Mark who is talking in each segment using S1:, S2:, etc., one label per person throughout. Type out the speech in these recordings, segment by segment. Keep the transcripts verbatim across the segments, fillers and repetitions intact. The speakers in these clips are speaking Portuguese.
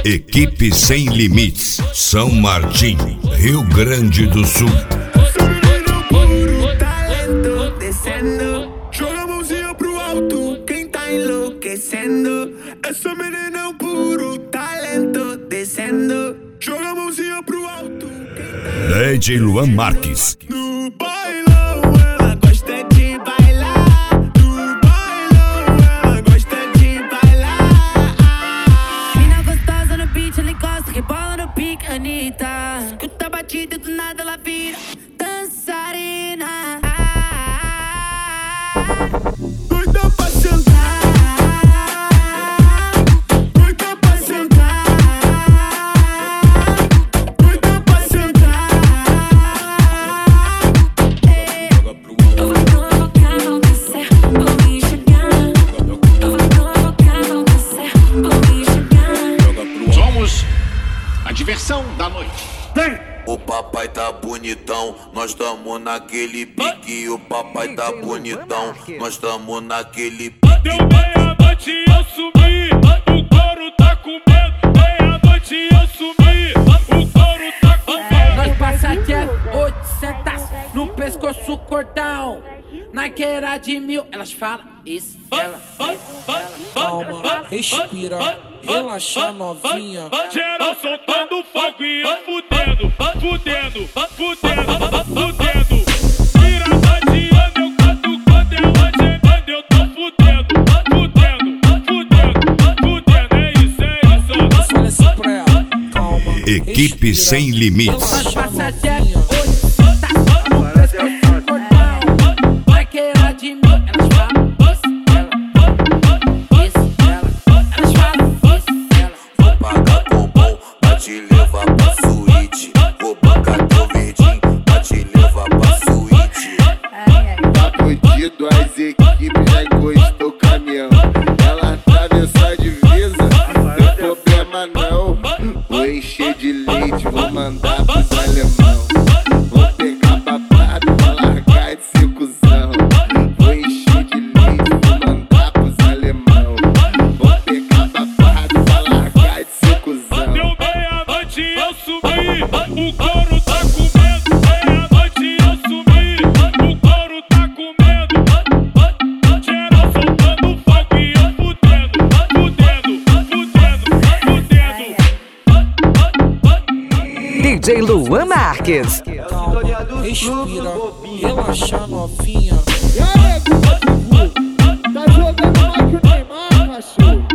S1: Equipe Sem Limites, São Martinho, Rio Grande do Sul.
S2: Essa menina puro talento descendo, joga a mãozinha pro alto, quem tá enlouquecendo. Essa menina é um puro talento descendo, joga a mãozinha pro alto.
S1: D J Luan Marques.
S2: No bailão ela gosta de bailar, no bailão ela gosta de bailar.
S3: Mina gostosa no beat, ela encosta, rebola no pique, Anitta. Escuta a batida e do nada ela vira dançarina.
S2: Doida pra sentar, doida pra sentar, doida pra sentar.
S3: Eu vou provocar, vou descer, vou me enxergar. Eu vou provocar, vou descer, vou me enxergar.
S4: Somos a diversão da noite.
S5: O papai tá bonitão, nós tamo naquele pique. O papai tá bonitão, nós tamo naquele pique.
S6: Deu meia-noite e eu sumi, o couro tá com medo. Meia-noite e eu sumi, o couro tá com medo.
S7: Nós passa de oitocentos no pescoço cordão. Na queira de mil, elas falam isso, ela,
S8: Calma, respira, relaxa novinha.
S6: Geral soltando fogo e eu fudendo, fudendo, fudendo, fudendo. Virada de ano eu canto quando ela gemendo, eu tô fudendo, fudendo, fudendo, fudendo. É isso, é isso.
S8: Fala assim pra ela, calma.
S1: Equipe Sem Limites.
S7: nós passa de oitocentos no pescoço cordão. Na queira de mil, elas falam isso, ela, isso, ela, elas falam isso, ela.
S5: Vou pagar com bom pra te levar pra suíte. Vou bancar teu verdinho pra te levar pra suíte.
S9: Tá fudido, as equipes já encostou o caminhão. Ela atravessou a divisa, não tem problema não. Vou encher de leite, vou mandar pros alemão. Vou pegar babado, vou largar de ser cuzão. Vou encher de leite, vou mandar pros alemão. Vou pegar babado, vou largar de ser cuzão.
S6: Deu meia-noite e eu sumi, o couro tá com medo. Meia-noite e eu sumi, o couro tá com medo. Geral soltando fogo e eu fudendo, fudendo, fudendo, fudendo.
S10: D J Luan Marques.
S8: Calma, respira, relaxa novinha.
S9: E aí, Gugu, tá jogando mais que o Neymar, cachorro?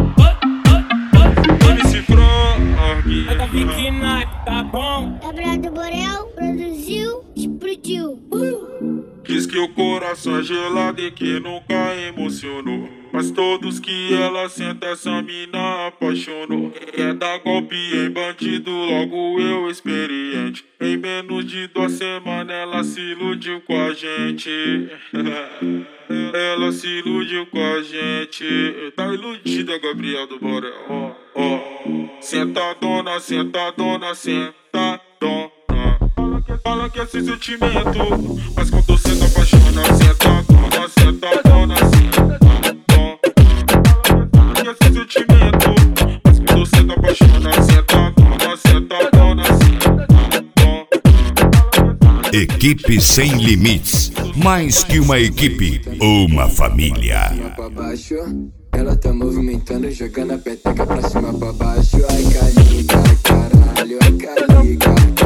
S6: M C Frog,
S7: Da Vicky Night, tá bom?
S3: Gabriel do Borel produziu, explodiu.
S6: diz que o coração é gelado e que nunca emocionou. Mas todos que ela senta, essa mina apaixonou. Quer dar golpe em bandido, logo eu experiente. Em menos de duas semanas ela se iludiu com a gente. Ela se iludiu com a gente. Tá iludida, Gabriel do Borel. Ó, ó. Sentadona, sentadona, sentadona. Fala que é sem sentimento, mas quando você tá apaixona, sentadona, sentadona, sentadona. Fala que é sem sentimento, mas quando você tá apaixona, sentadona, sentadona, sentadona.
S1: Equipe Sem Limites. Mais que uma equipe, uma família.
S11: Pra baixo, ela tá movimentando, jogando a peteca pra cima pra baixo. Ai, caliga, caralho, ai, caliga.